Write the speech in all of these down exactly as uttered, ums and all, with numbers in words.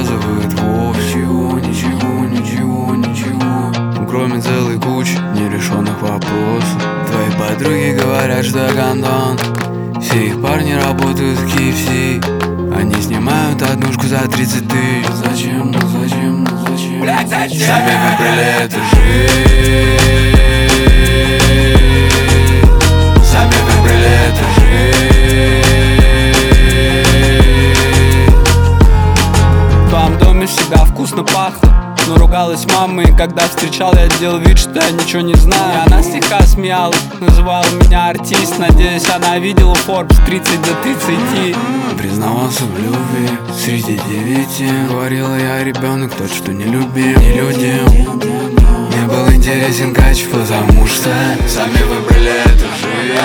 рассказывает вовсе ничего, ничего, ничего, ничего, кроме целой кучи нерешенных вопросов. Твои подруги говорят, что я гондон, все их парни работают в кей эф си, они снимают однушку за тридцать тысяч. Зачем, ну зачем, ну зачем, блядь, зачем? Сами выбрали эту жизнь, сами выбрали эту жизнь. В твоем доме всегда вкусно пахло, но ругалась мама, и когда встречал, я делал вид, что я ничего не знаю. И она слегка смеялась, называла меня артист. Надеюсь, она видела Forbes тридцать до тридцати. Признавался в любви среди девяти. Говорила я ребенок, тот, что не любил, не людям. Мне был интересен кач, потому что сами выбрали эту жизнь.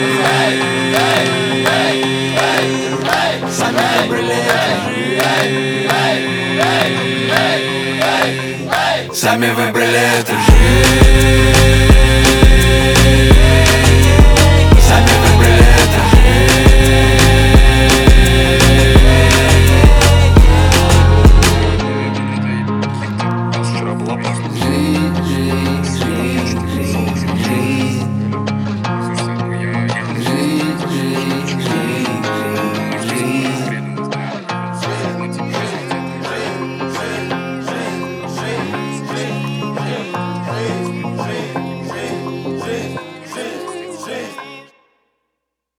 Сами выбрали эту жизнь. Сами выбрали эту жизнь.